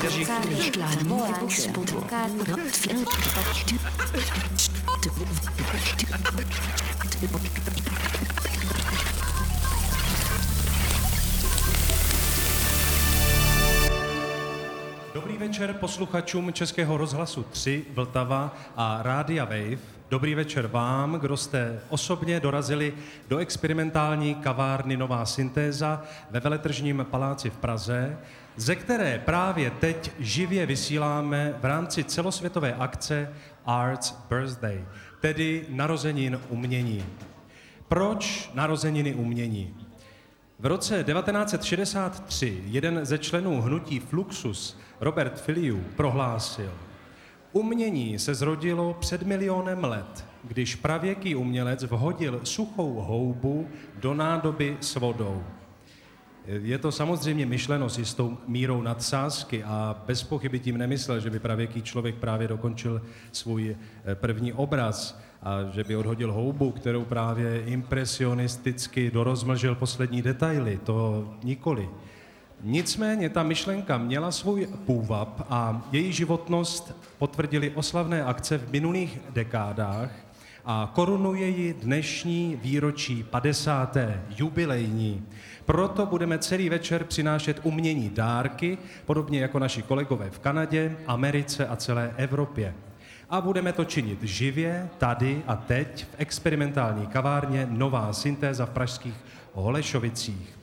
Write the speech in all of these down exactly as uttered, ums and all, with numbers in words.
Dobrý večer posluchačům Českého rozhlasu tři Vltava a Rádia Wave. Dobrý večer vám, kdo jste osobně dorazili do experimentální kavárny Nová syntéza ve Veletržním paláci v Praze, ze které právě teď živě vysíláme v rámci celosvětové akce Arts Birthday, tedy narozenin umění. Proč narozeniny umění? V roce devatenáct set šedesát tři jeden ze členů hnutí Fluxus, Robert Filiu, prohlásil: umění se zrodilo před milionem let, když pravěký umělec vhodil suchou houbu do nádoby s vodou. Je to samozřejmě myšleno s jistou mírou nadsázky a bez pochyby tím nemyslel, že by pravěký člověk právě dokončil svůj první obraz a že by odhodil houbu, kterou právě impresionisticky dorozmlžil poslední detaily. To nikoli. Nicméně ta myšlenka měla svůj půvab a její životnost potvrdili oslavné akce v minulých dekádách a korunuje ji dnešní výročí padesáté jubilejní. Proto budeme celý večer přinášet umění dárky, podobně jako naši kolegové v Kanadě, Americe a celé Evropě. A budeme to činit živě, tady a teď v experimentální kavárně Nová syntéza v pražských Holešovicích.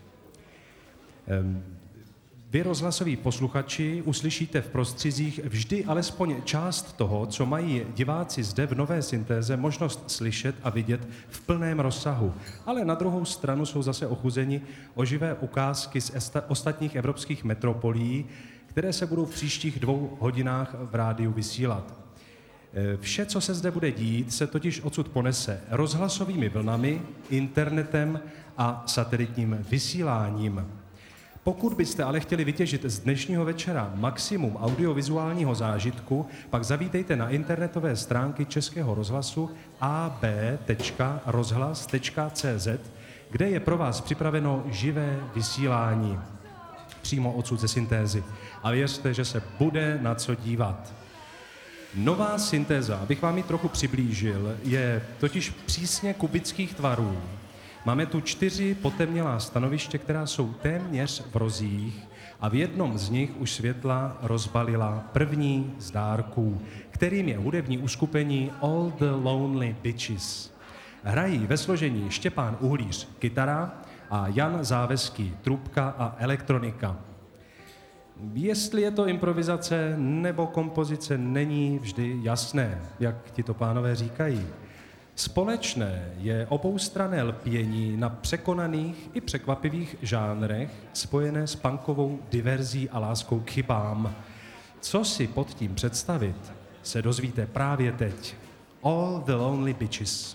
Vy, rozhlasoví posluchači, uslyšíte v prostřizích vždy alespoň část toho, co mají diváci zde v Nové syntéze možnost slyšet a vidět v plném rozsahu. Ale na druhou stranu jsou zase ochuzeni o živé ukázky z ostatních evropských metropolí, které se budou v příštích dvou hodinách v rádiu vysílat. Vše, co se zde bude dít, se totiž odsud ponese rozhlasovými vlnami, internetem a satelitním vysíláním. Pokud byste ale chtěli vytěžit z dnešního večera maximum audiovizuálního zážitku, pak zavítejte na internetové stránky Českého rozhlasu a b tečka rozhlas tečka cé zet, kde je pro vás připraveno živé vysílání přímo odsud ze syntézy. A věřte, že se bude na co dívat. Nová syntéza, abych vám ji trochu přiblížil, je totiž přísně kubických tvarů. Máme tu čtyři potemnělá stanoviště, která jsou téměř v rozích a v jednom z nich už světla rozbalila první z dárků, kterým je hudební uskupení All the Lonely Bitches. Hrají ve složení Štěpán Uhlíř kytara a Jan Záveský trubka a elektronika. Jestli je to improvizace nebo kompozice, není vždy jasné, jak tito pánové říkají. Společné je oboustranné lpění na překonaných i překvapivých žánrech spojené s punkovou diverzí a láskou k chybám. Co si pod tím představit, se dozvíte právě teď. All the Lonely Bitches.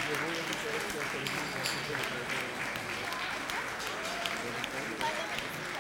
Madem